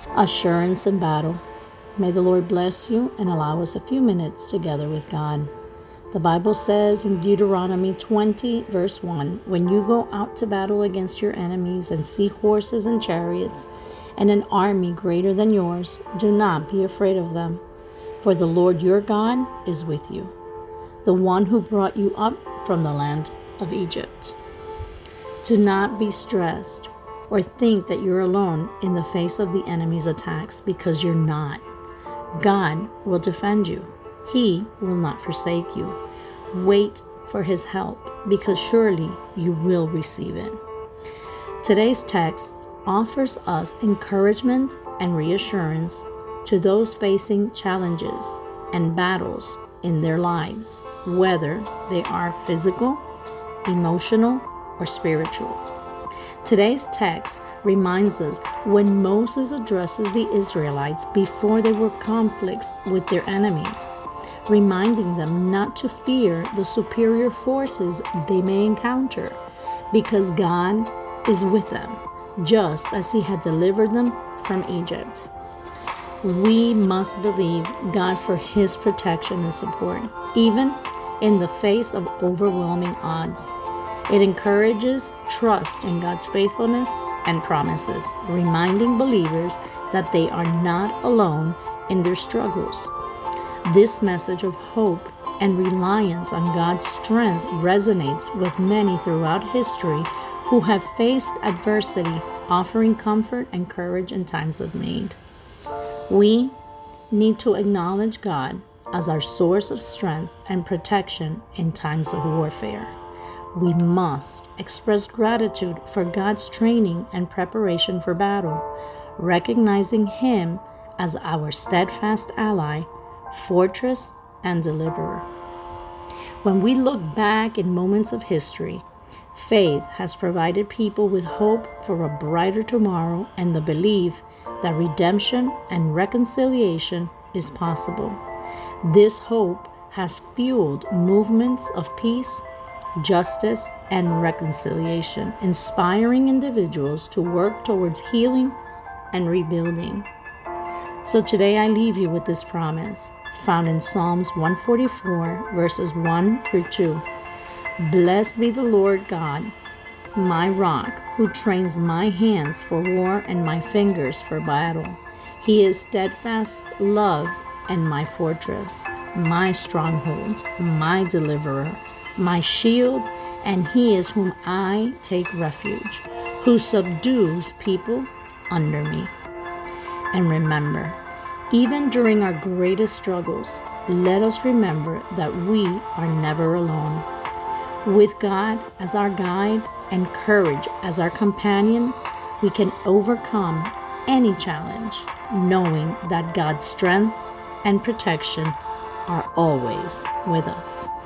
Assurance in battle. May the Lord bless you and allow us a few minutes together with God. The Bible says in Deuteronomy 20, verse 1, when you go out to battle against your enemies and see horses and chariots and an army greater than yours, do not be afraid of them, for the Lord your God is with you, the one who brought you up from the land of Egypt. Do not be stressed or think that you're alone in the face of the enemy's attacks, because you're not. God will defend you. He will not forsake you. Wait for his help, because surely you will receive it. Today's text offers us encouragement and reassurance to those facing challenges and battles in their lives, whether they are physical, emotional, or spiritual. Today's text reminds us when Moses addresses the Israelites before there were conflicts with their enemies, reminding them not to fear the superior forces they may encounter, because God is with them, just as he had delivered them from Egypt. We must believe God for his protection and support, even in the face of overwhelming odds. It encourages trust in God's faithfulness and promises, reminding believers that they are not alone in their struggles. This message of hope and reliance on God's strength resonates with many throughout history who have faced adversity, offering comfort and courage in times of need. We need to acknowledge God as our source of strength and protection in times of warfare. We must express gratitude for God's training and preparation for battle, recognizing him as our steadfast ally, fortress, and deliverer. When we look back in moments of history, faith has provided people with hope for a brighter tomorrow and the belief that redemption and reconciliation is possible. This hope has fueled movements of peace, justice, and reconciliation, inspiring individuals to work towards healing and rebuilding. So today I leave you with this promise, found in Psalms 144, verses 1 through 2. Blessed be the Lord God, my rock, who trains my hands for war and my fingers for battle. He is steadfast love and my fortress, my stronghold, my deliverer, my shield, and he is whom I take refuge, who subdues people under me. And remember, even during our greatest struggles, let us remember that we are never alone. With God as our guide and courage as our companion, we can overcome any challenge, knowing that God's strength and protection are always with us.